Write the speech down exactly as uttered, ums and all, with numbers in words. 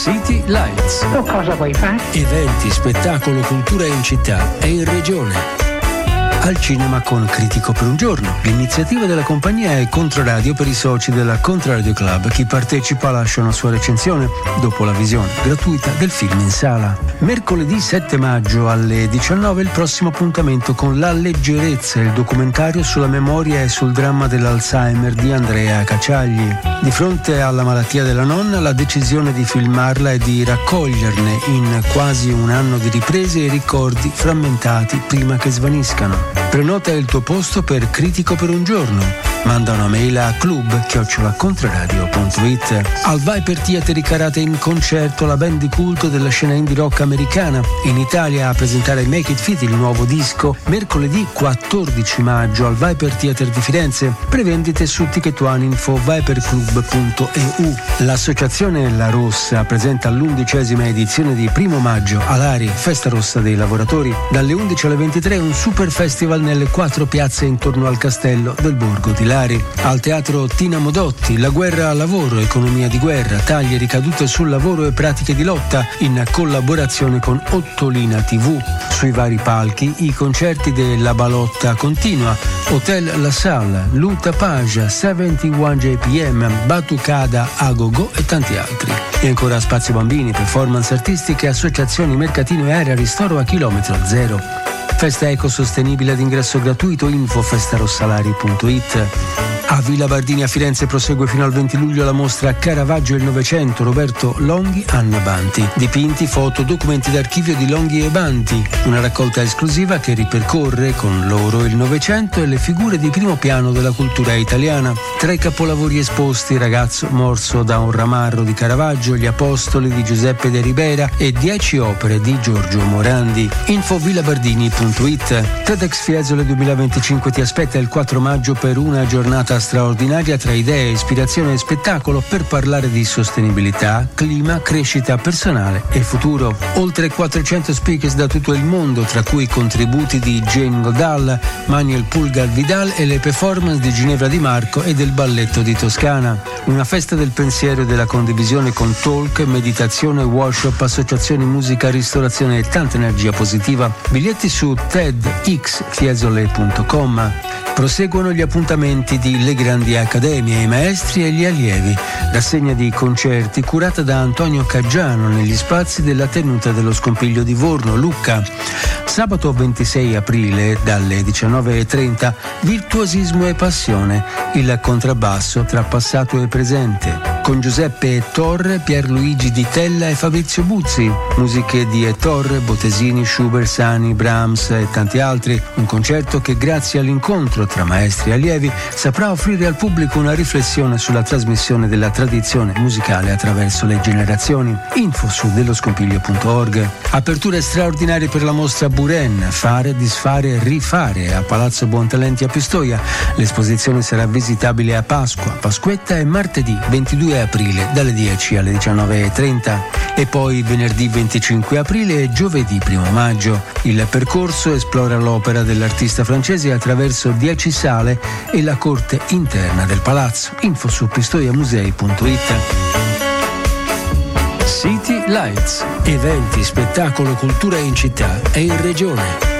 City Lights. Tu cosa vuoi fare? Eventi, spettacolo, cultura in città e in regione. Al cinema con Critico per un giorno. L'iniziativa della compagnia è Controradio per i soci della Controradio Club. Chi partecipa lascia una sua recensione dopo la visione gratuita del film in sala. Mercoledì sette maggio alle diciannove il prossimo appuntamento con La leggerezza, il documentario sulla memoria e sul dramma dell'Alzheimer di Andrea Cacciagli. Di fronte alla malattia della nonna, la decisione di filmarla è di raccoglierne in quasi un anno di riprese i ricordi frammentati prima che svaniscano. Prenota il tuo posto per Critico per un giorno. Manda una mail a club chiocciola controradio punto it. Al Viper Theatre Karate in concerto la band di culto della scena indie rock americana. In Italia a presentare Make It Fit, il nuovo disco, mercoledì quattordici maggio al Viper Theatre di Firenze. Prevendite su Ticket One, info viperclub punto e u. L'associazione La Rossa presenta l'undicesima edizione di Primo Maggio all'Ari, Festa Rossa dei Lavoratori. Dalle undici alle ventitré un super festival nelle quattro piazze intorno al castello del Borgo di Lari. Al teatro Tina Modotti, La guerra al lavoro, economia di guerra, tagli e ricadute sul lavoro e pratiche di lotta, in collaborazione con Ottolina tivù. Sui vari palchi i concerti della Balotta Continua, Hotel La Salle, Luta Paja, settantuno J P M, Batucada Agogo e tanti altri. E ancora spazio bambini, performance artistiche, associazioni, mercatino e area ristoro a chilometro zero. Festa ecosostenibile ad ingresso gratuito, info festarossalari punto it. A Villa Bardini a Firenze prosegue fino al venti luglio la mostra Caravaggio e il Novecento, Roberto Longhi, Anna Banti. Dipinti, foto, documenti d'archivio di Longhi e Banti. Una raccolta esclusiva che ripercorre con loro il Novecento e le figure di primo piano della cultura italiana. Tra i capolavori esposti, Ragazzo morso da un ramarro di Caravaggio, Gli Apostoli di Giuseppe de Ribera e dieci opere di Giorgio Morandi. Info villabardini punto it. TEDx Fiesole duemilaventicinque ti aspetta il quattro maggio per una giornata straordinaria tra idee, ispirazione e spettacolo per parlare di sostenibilità, clima, crescita personale e futuro. Oltre quattrocento speakers da tutto il mondo, tra cui i contributi di Jane Goodall, Manuel Pulgar Vidal e le performance di Ginevra Di Marco e del Balletto di Toscana. Una festa del pensiero e della condivisione con talk, meditazione, workshop, associazioni, musica, ristorazione e tanta energia positiva. Biglietti su tedx fiesole punto com. Proseguono gli appuntamenti di Le Grandi Accademie, i maestri e gli allievi. Rassegna di concerti curata da Antonio Caggiano negli spazi della tenuta dello Scompiglio di Vorno, Lucca. Sabato ventisei aprile dalle diciannove e trenta, Virtuosismo e Passione, il contrabbasso tra passato e presente. Con Giuseppe Torre, Pierluigi Di Tella e Fabrizio Buzzi. Musiche di Torre, Bottesini, Schubert, Sani, Brahms e tanti altri. Un concerto che grazie all'incontro tra maestri e allievi saprà offrire al pubblico una riflessione sulla trasmissione della tradizione musicale attraverso le generazioni. Info su delloscompiglio punto org. Aperture straordinarie per la mostra Buren, Fare, Disfare, Rifare a Palazzo Buontalenti a Pistoia. L'esposizione sarà visitabile a Pasqua, Pasquetta e martedì ventidue aprile dalle dieci alle diciannove e trenta e poi venerdì venticinque aprile e giovedì primo maggio. Il percorso esplora l'opera dell'artista francese attraverso dieci sale e la corte interna del palazzo. Info su pistoiamusei punto it. City Lights, eventi, spettacolo, cultura in città e in regione.